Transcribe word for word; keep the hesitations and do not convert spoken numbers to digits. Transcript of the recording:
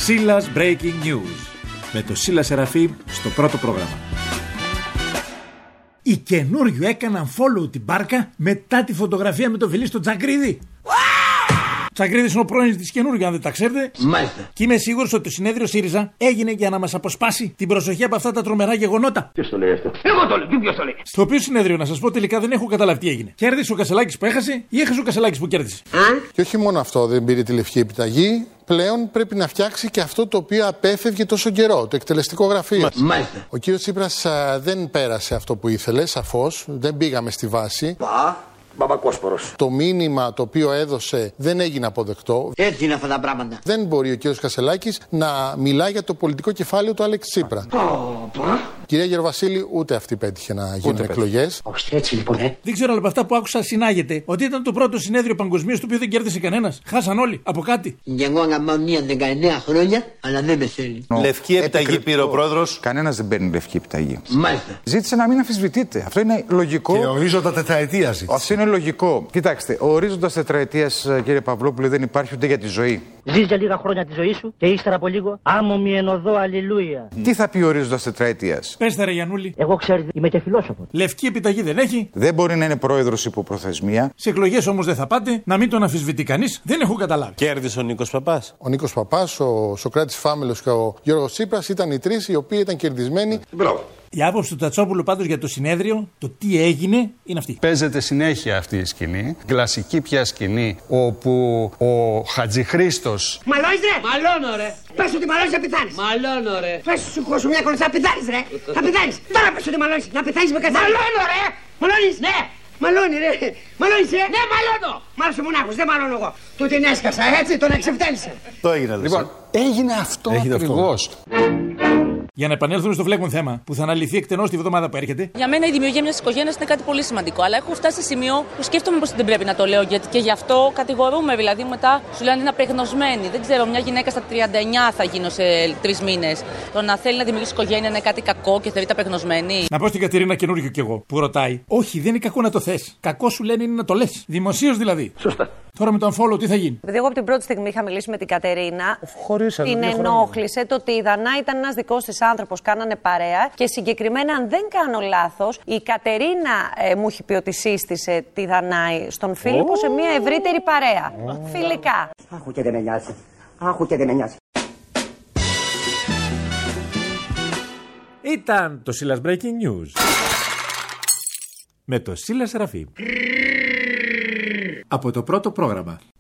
Σίλας Breaking News με το Σίλα Σεραφείμ στο πρώτο πρόγραμμα. Οι καινούριου έκαναν follow την Μπάρκα μετά τη φωτογραφία με το φιλί στο Τσακρίδη. Τσακρίδης είναι ο πρώην της καινούργιου, αν δεν τα ξέρετε. Μάλιστα. Και είμαι σίγουρος ότι το συνέδριο ΣΥΡΙΖΑ έγινε για να μας αποσπάσει την προσοχή από αυτά τα τρομερά γεγονότα. Ποιος το λέει αυτό? Εγώ το λέω. Και ποιος το λέει? Στο οποίο συνέδριο, να σας πω, τελικά δεν έχω καταλάβει τι έγινε. Κέρδισε ο Κασελάκης που έχασε ή έχασε ο Κασελάκης που κέρδισε? Α? Και όχι μόνο αυτό, δεν πήρε τη λευκή επιταγή. Πλέον πρέπει να φτιάξει και αυτό το οποίο απέφευγε τόσο καιρό, το εκτελεστικό γραφείο. Μάλιστα. Ο κύριος Τσίπρας α, δεν πέρασε αυτό που ήθελε, σαφώς. Δεν πήγαμε στη βάση. Πα. Μπαμπακόσπορος. Το μήνυμα το οποίο έδωσε δεν έγινε αποδεκτό. Έτσι είναι αυτά τα πράγματα. Δεν μπορεί ο κύριος Κασελάκης να μιλά για το πολιτικό κεφάλαιο του Άλεξη Τσίπρα. Πα. Κυρία Γεροβασίλη, ούτε αυτή πέτυχε να γίνουν εκλογές. Όχι, έτσι λοιπόν, ε. Δεν ξέρω, αλλά από αυτά που άκουσα συνάγεται ότι ήταν το πρώτο συνέδριο παγκοσμίως το οποίο δεν κέρδισε κανένας. Χάσαν όλοι από κάτι. Και εγώ γαμάω μία δεκαεννέα χρόνια, αλλά δεν με θέλει. Λευκή επιταγή πήρε ο πρόεδρος. Κανένας δεν παίρνει λευκή επιταγή. Μάλιστα. Ζήτησε να μην αμφισβητείτε. Αυτό είναι λογικό. Και ορίζοντα τετραετία ζήτησε. Αυτό είναι λογικό. Κοιτάξτε, ο ορίζοντας τετραετίας, κύριε Παυλόπουλε, δεν υπάρχει ούτε για τη ζωή. Ζεις για λίγα χρόνια τη ζωή σου και ύστερα από λίγο άμμο εν οδό, αλληλούια. Τι θα πει ο ορίζοντας τετραετίας? Πες τα ρε Γιαννούλη. Εγώ ξέρετε, είμαι και φιλόσοφος. Λευκή επιταγή δεν έχει. Δεν μπορεί να είναι πρόεδρος υπό προθεσμία. Σε εκλογές όμως δεν θα πάτε, να μην τον αμφισβητεί κανείς. Δεν έχω καταλάβει. Κέρδισε ο Νίκος Παπάς. Ο Νίκος Παπάς, ο Σωκράτης Φάμελος και ο Γιώργος Τσίπρας ήταν οι τρεις οι οποίοι ήταν κερδισμένοι. Μπράβο. Η άποψη του Τατσόπουλου πάντως για το συνέδριο, το τι έγινε, είναι αυτή. Παίζεται συνέχεια αυτή η σκηνή. Κλασική πια σκηνή όπου ο Χατζηχρήστος. Μαλώνεις ρε! Μαλώνω ρε! Πες ότι μαλώνεις να πεθάνεις! Μαλώνω ρε! Πες σου χώσου μια κονσά να πεθάνεις ρε! Θα πεθάνεις! Τώρα πες ότι μαλώνεις να πεθάνεις με καθένα! Μαλώνω ρε! Μαλώνεις! Ναι! Μαλώνει ρε! Μαλώνεις ρε! Ναι μαλώνω! Μάλωσε μονάχος, δεν μαλώνω εγώ! Του την έσκασα έτσι, τον εξευτέλισε! Το έγινε λες. Λοιπόν, έγινε αυτό ακριβώς. Για να επανέλθουμε στο φλέγον θέμα που θα αναλυθεί εκτενώς τη βδομάδα που έρχεται. Για μένα η δημιουργία μιας οικογένειας είναι κάτι πολύ σημαντικό. Αλλά έχω φτάσει σε σημείο που σκέφτομαι πως δεν πρέπει να το λέω. Γιατί και γι' αυτό κατηγορούμε. Δηλαδή μετά σου λένε είναι απεγνωσμένοι. Δεν ξέρω, μια γυναίκα στα τριάντα εννιά θα γίνω σε τρεις μήνες. Το να θέλει να δημιουργήσει οικογένεια είναι κάτι κακό και θεωρείται απεγνωσμένη. Να πω στην Κατερίνα καινούργιο κι εγώ που ρωτάει. Όχι, δεν είναι κακό να το θες. Κακό σου λένε είναι να το λες. Δημοσίως δηλαδή. Σωστά. Τώρα με τον follow τι θα γίνει? Επειδή εγώ από την πρώτη στιγμή είχα μιλήσει με την Κατερίνα, Χωρίσαμε, την ενόχλησε το ότι η Δανά ήταν ένας δικός της άνθρωπος, κάνανε παρέα και συγκεκριμένα, αν δεν κάνω λάθος, η Κατερίνα ε, μου έχει πει ότι σύστησε τη Δανάη στον Φίλιππο oh. σε μια ευρύτερη παρέα. Oh. Φιλικά. Άχου και δεν με νοιάζει. Άχου και δεν με νοιάζει. Ήταν το Σίλας Breaking News με το Σίλα Σεραφείμ από το πρώτο πρόγραμμα.